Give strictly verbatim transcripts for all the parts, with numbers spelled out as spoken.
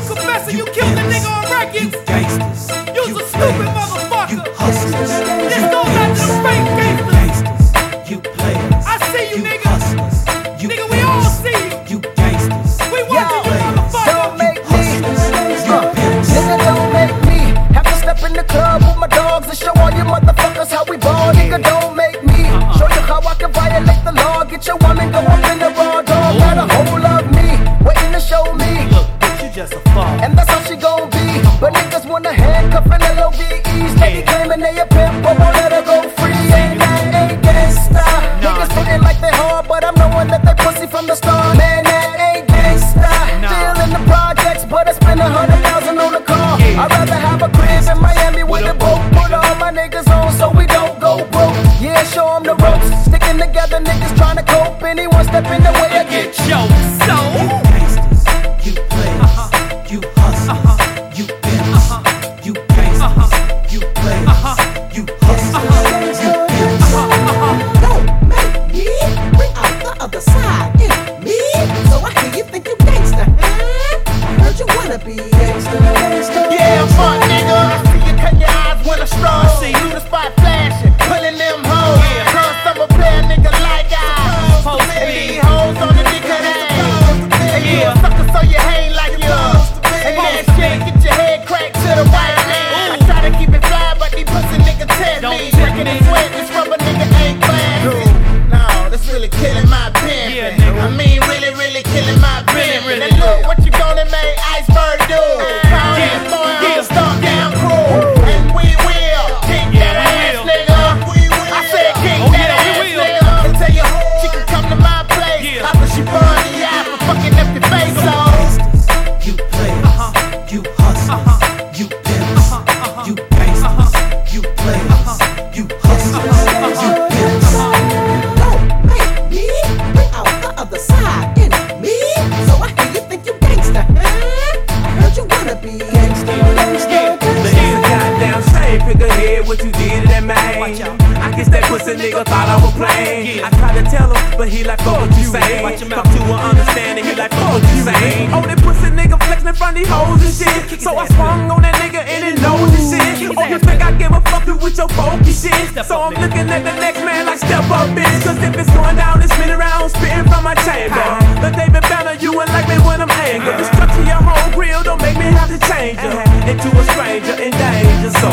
confessing you killed the nigga on record? You gangsters. You's a stupid motherfucker. You hustlers. This goes back to the fake gangsters. Gangsters. You players. I see you, You nigga. hustlers. You Nigga, we all see you. You gangsters. We watching you, motherfucker. Don't make me, Hustlers. You uh, pimps. nigga, don't make me have to step in the club with my dogs and show all you motherfuckers how we ball. Nigga, don't make me show you how I can violate the law. Get your woman go up in the raw dog. Got a hold of me, waiting to show me. Look, bitch, you just a fuck. And that's how she gon' be. But niggas wanna handcuff and L O V E. Steady claiming they a pimp, but won't let her go free. And that ain't gangsta. Niggas putting like they hard, but I'm knowing that they pussy from the start. Man, that ain't gangsta. Still in the projects, but I spend a hundred thousand on a car. I'd rather have a crib in Miami with a boat. Put all my niggas on so we don't go broke. Yeah, show 'em the ropes. Sticking together, niggas trying to cope. Anyone step in the way, I get Yo, so You gangsters. You players. You hustlers. You pimps. You gangsters. You players. You hustlers. You pimps. Don't make me bring out the other side in me. So I hear you think you gangsta, huh? I heard you wanna be gangsta, gangsta. Yeah, fuck nigga. I see you cut your eyes when I stroll. I see you the spot flashing, pulling them hoes. Yeah. Cause I'm a player nigga like I. Supposed to And be. these hoes on the nigga that. And you a sucker so you hang like you. And that shit get your head cracked to the white man. I try to keep it fly, but these pussy niggas test Don't me. test Breaking me. the sweat, this rubber nigga ain't classy. No, that's really killing my pen. Yeah, nigga. I mean, really, really killing my pen. really And look what you gonna make Iceberg do. Call Yeah, that boy yeah. on Stomp Down Crew. And we will kick Yeah, that we ass, will. nigga. I said kick Oh, that yeah, we ass, will. nigga. And tell you, she can come to my place. Yeah. After she burn the eye for fucking up your face off. You players. You hustlers. You pimps. You gangsters. You players. You hustlers. You pimps. Don't make me bring out the other side in me. So I hear you think you gangsta, huh? I heard you wanna be gangsta, gangsta, The nigga goddamn shame, pick a head what you did to that man. Watch out. I guess that pussy nigga thought I was playing. Yeah. I tried to tell him, but he like, fuck what you saying. Watch your mouth. Come to an understanding, he like, fuck what you saying. Oh, that pussy nigga flexing in front of these hoes and shit. So I swung on that nigga and it knows this shit. Oh, you think I give a fuck you with your folky shit? So I'm looking at the next man like, step up, bitch. Cause if it's going down, it's spinning around, spitting from my chamber. The David Banner, you would like me when I'm angry. The structure your whole grill don't make me have to change her into a stranger in danger. So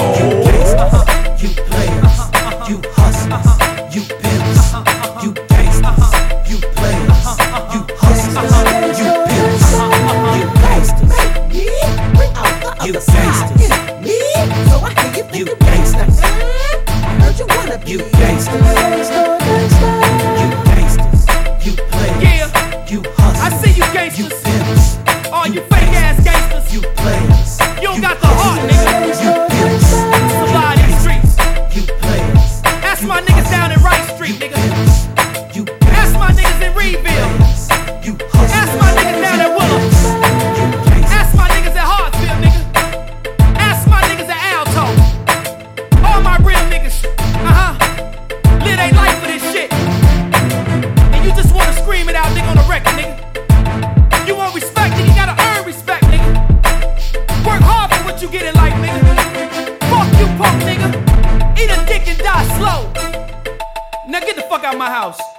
You players. You hustlers. You pimps. You gangsters. You players. You hustlers. You pimps. You gangsters. me bring out the You other side gangsters. in me. So I hear you think You you gangsta, gangsters. huh? I heard you wanna be You gangsta, gangsters. gangsta, gangsta. You gangsters. You players. Yeah. You I hustlers. see you You gangsters. pimps. All you fake ass gangsters. You players. You don't got the heart, nigga. You pimps. Survive these streets. You players. Ask my niggas down in Wright Street, You nigga. pimps. You Ask my niggas in Reedville. You hustlers. Ask my niggas down at Willows. You gangsters. Ask my niggas at Hartsfield, nigga. Ask my niggas at Alto. All my real niggas. Uh-huh. Live they life for this shit. And you just wanna scream it out, nigga, on the record, nigga. You want respect, nigga, you gotta earn respect, nigga. Work hard for what you get in life, nigga. Fuck you, punk nigga. Eat a dick and die slow. Now get the fuck out of my house.